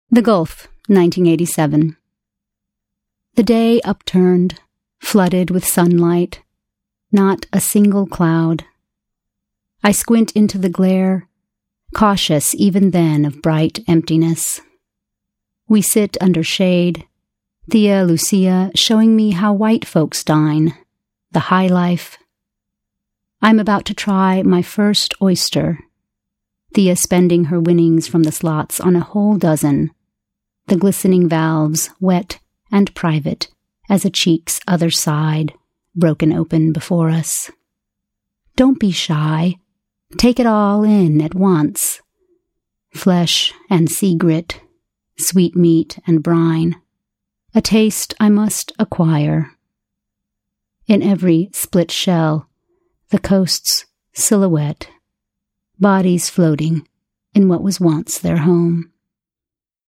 The Gulf, 1987. The day upturned, flooded with sunlight, not a single cloud. I squint into the glare, cautious even then of bright emptiness. We sit under shade, Thea Lucia showing me how white folks dine, the high life. I'm about to try my first oyster, Thea spending her winnings from the slots on a whole dozen, the glistening valves wet and private as a cheek's other side, broken open before us. Don't be shy. Take it all in at once. Flesh and sea grit, sweet meat and brine, a taste I must acquire. In every split shell, the coast's silhouette, bodies floating in what was once their home.